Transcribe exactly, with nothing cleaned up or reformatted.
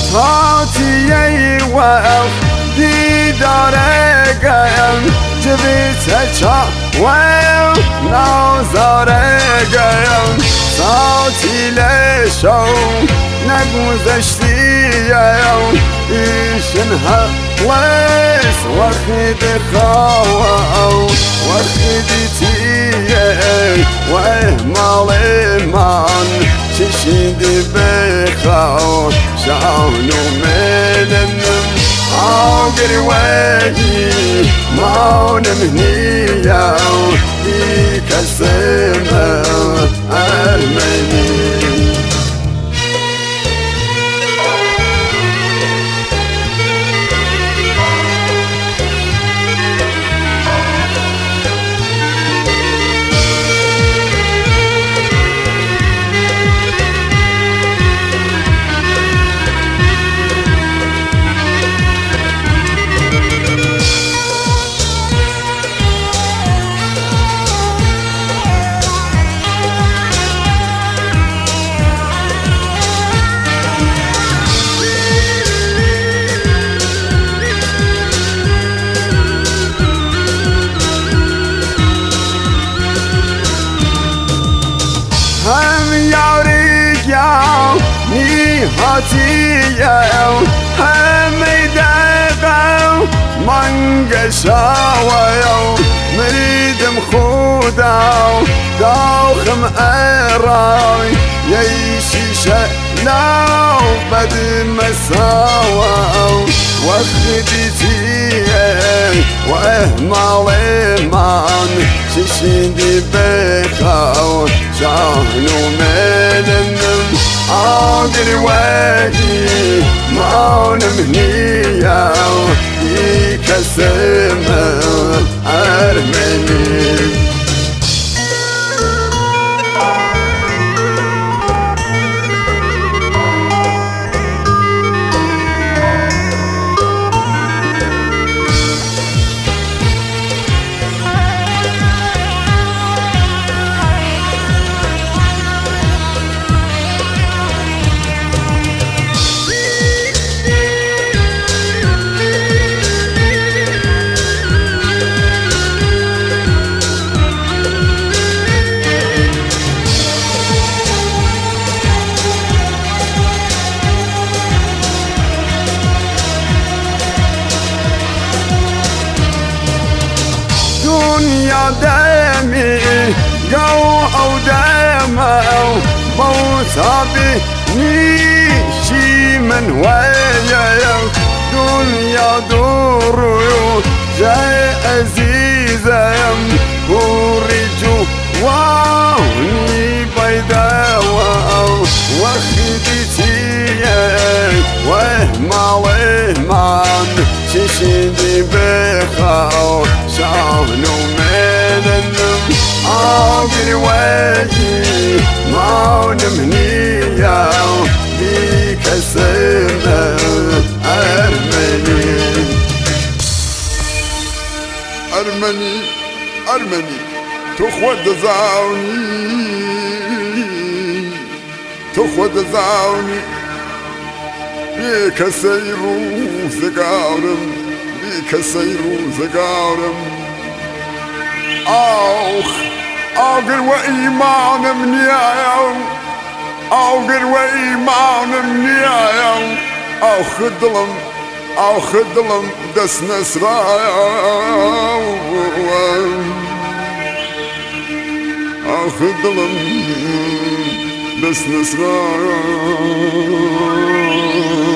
هاتي وقف دي دارقايم جبت چا ويو نازارقايم صوتي لشو نگذشتیم ایشنها ویس وقت خواو وقت تیه و احمال من چشیدی بخواو شاونو مننم آگر وی مانم نیاو ای کسم ارمنی هم یاری گیاو نیهاتی یاو همی دقاو منگشاویو مریدم خوداو داخم ارای یی شیشه لاو بد مساواو وقتی تیه و احمال من چشیدی بخاو شانو مننم آگر وی مانم نیاو ای کسم ارمنی دنیا دمی گو او دمو موتابی نیشی من ویاو دنیا دورو جای عزیزم کوری جو واو نی پیدا واو وقتی تیه و احمال من چشیدی بخواو شانو مننم آگر وی مانم نیاو بی کسم ارمنی ارمنی ارمنی تو خود زاونی تو خود زاونی بی کسی روزگارم بی کسی روزگارم آخ آگر و ایمانم نیایم آگر و ایمانم نیایم آخ دلم آخ دلم دست نسرایم آخ دلم دست نسرایم